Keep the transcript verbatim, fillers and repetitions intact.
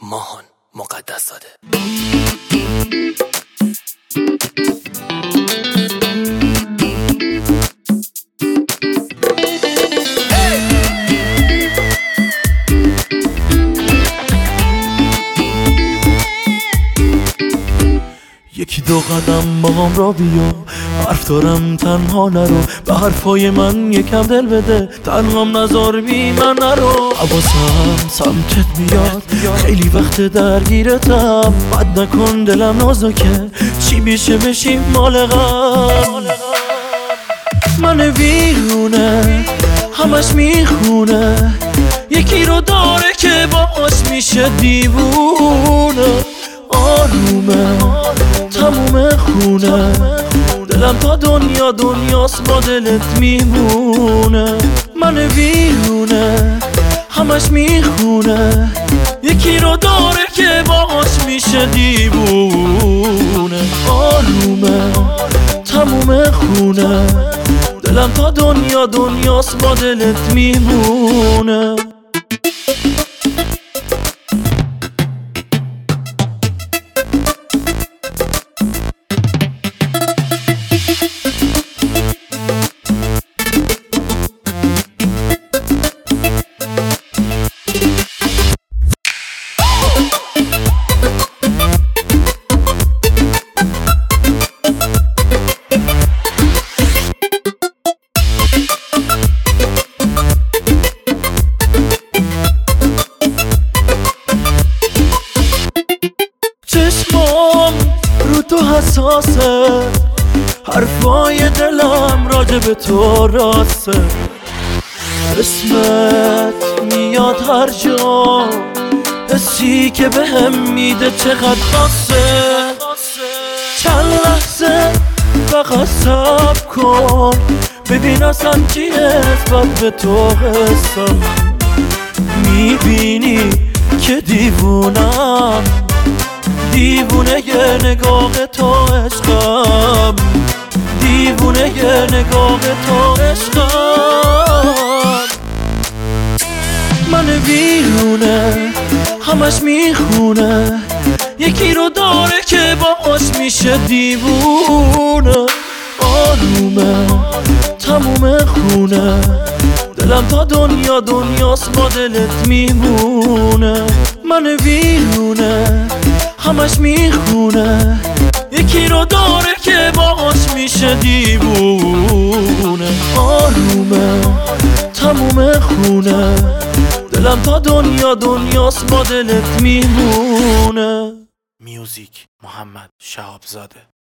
ماهان مقدس‌زاده. یکی دو قدم با هم را بیا، حرف دارم تنها نرو، به حرفای من یکم دل بده، تنهام نذار بی من نرو. حواسم سمتت میاد، خیلی وقت درگیرتم، بد نکن دلم نازکه، چی میشه بشیم مال غم. من ویرونه همش میخونه، یکی رو داره که باش میشه دیوونه. آرومه تموم خونه، دلم تا دنیا دنیاست با دلت میمونه. من ویرونه همش میخونه، یکی رو داره که باش میشه دیوونه. آرومه تموم خونه، دلم تا دنیا دنیاست با دلت میمونه. چشمام رو تو حساسه، حرفای دلم راجع به تو راسته، اسمت میاد هر جا، حسی که بهم میده چقدر خاصه. چند لحظه فقط صبر کن، ببین اصلا چی نسبت به تو حسم، میبینی که دیوونم، دیوونه یه نگاه تو عشقم، دیوونه یه نگاه تو عشقم. من ویرونه همش میخونه، یکی رو داره که باش میشه دیوونه. آرومه تموم خونه، دلم تا دنیا دنیاست با دلت میمونه. من ویرونه همش میخونه، یکی رو داره که باش میشه دیوونه. آرومه تموم خونه، دلم تا دنیا دنیاست با دلت میمونه. میوزیک محمد شهابزاده.